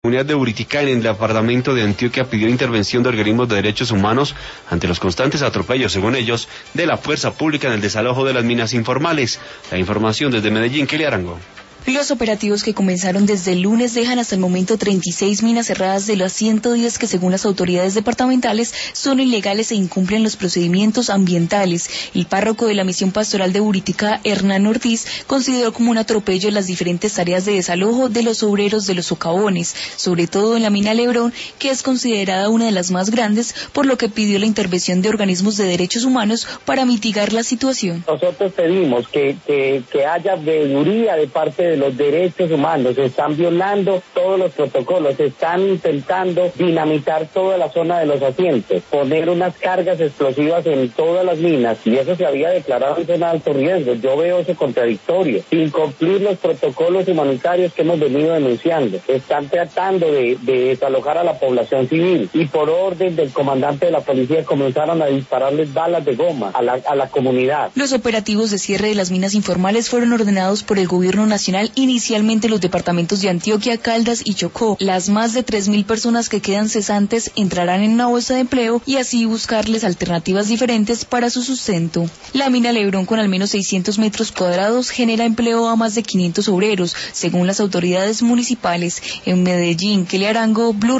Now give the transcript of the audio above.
La comunidad de Uriticá en el departamento de Antioquia pidió intervención de organismos de derechos humanos ante los constantes atropellos, según ellos, de la fuerza pública en el desalojo de las minas informales. La información desde Medellín, Kelly Arango. Los operativos que comenzaron desde el lunes dejan hasta el momento 36 minas cerradas de las 110 que según las autoridades departamentales son ilegales e incumplen los procedimientos ambientales. El párroco de la misión pastoral de Uriticá, Hernán Ortiz, consideró como un atropello las diferentes tareas de desalojo de los obreros de los socavones, sobre todo en la mina Lebrón, que es considerada una de las más grandes, por lo que pidió la intervención de organismos de derechos humanos para mitigar la situación. Nosotros pedimos que haya veeduría de parte de los derechos humanos. Se están violando todos los protocolos, se están intentando dinamitar toda la zona de los asientos, poner unas cargas explosivas en todas las minas, y eso se había declarado en zona de alto riesgo. Yo veo eso contradictorio, incumplir los protocolos humanitarios que hemos venido denunciando. Están tratando de desalojar a la población civil y por orden del comandante de la policía comenzaron a dispararles balas de goma a la comunidad. Los operativos de cierre de las minas informales fueron ordenados por el gobierno nacional, inicialmente los departamentos de Antioquia, Caldas y Chocó. Las más de 3.000 personas que quedan cesantes entrarán en una bolsa de empleo y así buscarles alternativas diferentes para su sustento. La mina Lebrón, con al menos 600 metros cuadrados, genera empleo a más de 500 obreros, según las autoridades municipales. En Medellín, Kelly Arango, Blue